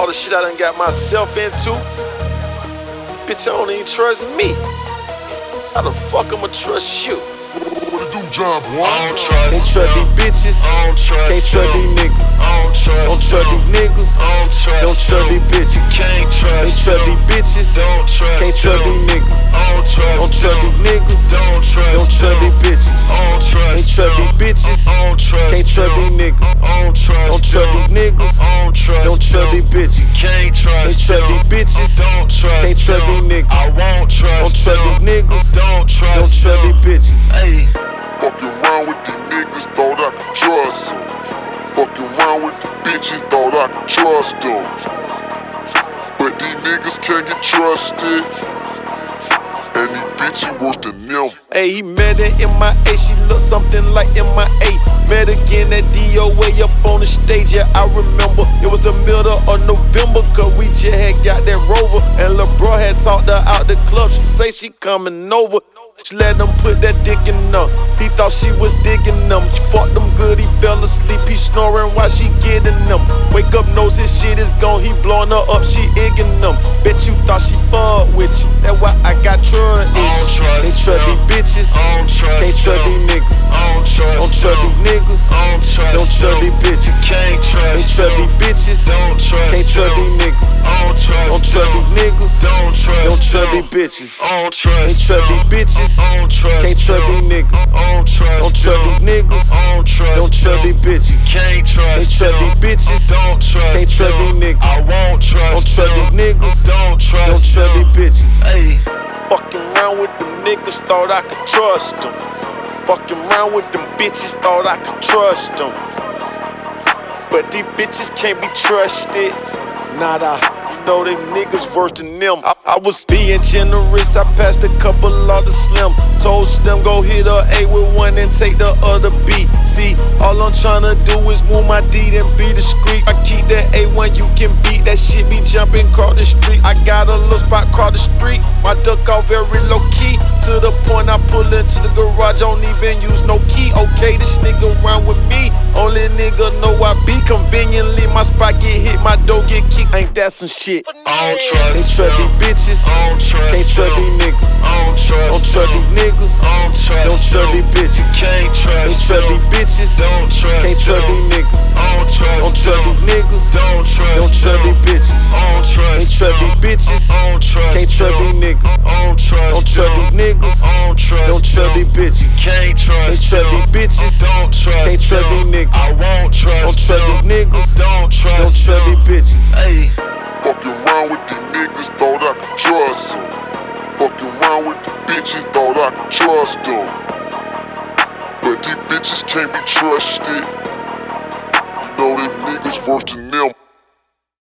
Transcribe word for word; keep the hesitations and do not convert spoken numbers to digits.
all the shit I done got myself into. Bitch, I don't even trust me. How the fuck I'ma trust you? What it do, John boy? Can't trust these bitches. Can't trust these niggas. Don't trust these niggas. Don't trust these bitches. Can't trust these bitches. Can't trust these niggas. Don't trust these niggas. Don't trust these bitches. Can't trust these bitches. Can't trust these niggas. Don't trust these niggas. Don't trust these bitches. Can't trust these bitches. Can't trust these niggas. Don't trust these niggas. Don't trust these bitches. Fucking around with these niggas, thought I could trust them. Fucking around with the bitches, thought I could trust them. But these niggas can't get trusted. And these bitches worse than them. Hey, he met her in my A, she looked something like M I A. Met again at D O A up on the stage, yeah, I remember. It was the middle of November, cause we just had got that Rover. And LeBron had talked her out the club, she say she coming over. She let him put that dick in her. He thought she was digging them. She fucked him good, he fell asleep. He snoring while she getting them. Wake up, knows his shit is gone. He blowing her up, she egging them. Bet you thought she fuck with you. That's why I got trust issues. Can't trust these bitches. Can't trust these niggas. Don't trust these niggas. Don't trust these bitches. Can't trust these bitches. Can't trust these niggas. Don't trust these niggas. Don't trust these bitches. Can't trust these bitches. Can't trust these niggas. Don't trust these niggas. Don't trust these bitches. Can't trust these bitches. Can't trust these niggas. Don't trust these niggas. Don't trust these bitches. Fucking around with them niggas, thought I could trust them. Fucking around with them bitches, thought I could trust them. But these bitches can't be trusted. Nada. You know them niggas worse than them. I, I was being generous, I passed a couple of the Slim. Told Slim go hit a A with one and take the other B. See, all I'm tryna do is move my D and be discreet. I keep that A one, you can beat that shit, be jumping across the street. I got a little spot across the street, my duck out very low key. To the point I pull into the garage, don't even use no key. Okay, this nigga round with me, only nigga know I be. Conveniently my spot get hit, my door get kicked. Ain't that some shit? I don't trust Can't trust these bitches. Can't trust these niggas. Don't trust these niggas. Don't trust these bitches. Can't trust these bitches. Can't trust these niggas. Don't trust these niggas. Don't trust these bitches. Can't trust these bitches. Can't trust these niggas. Don't trust these niggas. Don't trust these bitches. Can't trust these bitches. Can't trust these niggas. Don't trust these niggas. Don't trust these bitches. Fucking around with these niggas, thought I could trust them. Fucking around with the bitches, thought I could trust them. But these bitches can't be trusted. You know them niggas worse than them.